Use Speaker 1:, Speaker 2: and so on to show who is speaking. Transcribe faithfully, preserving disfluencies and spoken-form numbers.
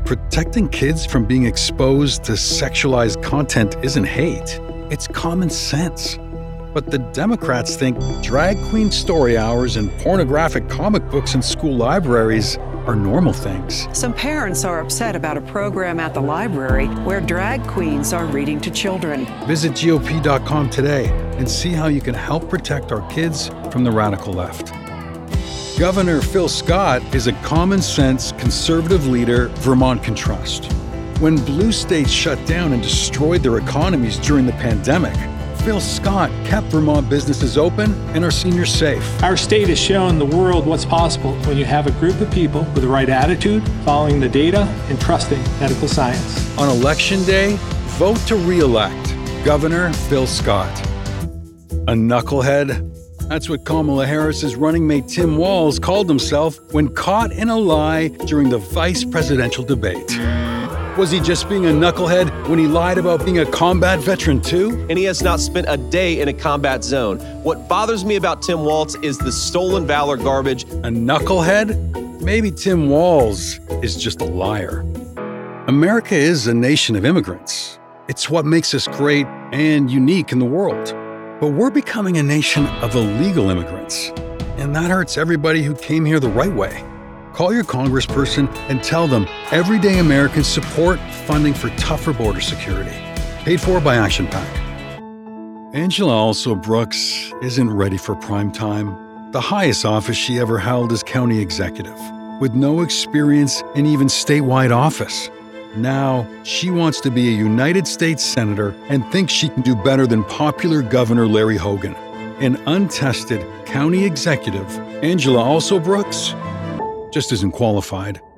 Speaker 1: protecting kids from being exposed to sexualized content isn't hate, it's common sense. But the Democrats think drag queen story hours and pornographic comic books in school libraries are normal things.
Speaker 2: Some parents are upset about a program at the library where drag queens are reading to children.
Speaker 1: Visit G O P dot com today and see how you can help protect our kids from the radical left. Governor Phil Scott is a common-sense, conservative leader Vermont can trust. When blue states shut down and destroyed their economies during the pandemic, Phil Scott kept Vermont businesses open and our seniors safe.
Speaker 3: Our state has shown the world what's possible when you have a group of people with the right attitude, following the data, and trusting medical science.
Speaker 1: On Election Day, vote to re-elect Governor Phil Scott. A knucklehead? That's what Kamala Harris's running mate Tim Walz called himself when caught in a lie during the vice presidential debate. Was he just being a knucklehead when he lied about being a combat veteran too?
Speaker 4: And he has not spent a day in a combat zone. What bothers me about Tim Walz is the stolen valor garbage.
Speaker 1: A knucklehead? Maybe Tim Walz is just a liar. America is a nation of immigrants. It's what makes us great and unique in the world. But we're becoming a nation of illegal immigrants. And that hurts everybody who came here the right way. Call your congressperson and tell them everyday Americans support funding for tougher border security. Paid for by Action PAC. Angela Also Brooks isn't ready for prime time. The highest office she ever held is county executive, with no experience in even statewide office. Now, she wants to be a United States Senator and thinks she can do better than popular Governor Larry Hogan. An untested county executive, Angela Also Brooks just isn't qualified.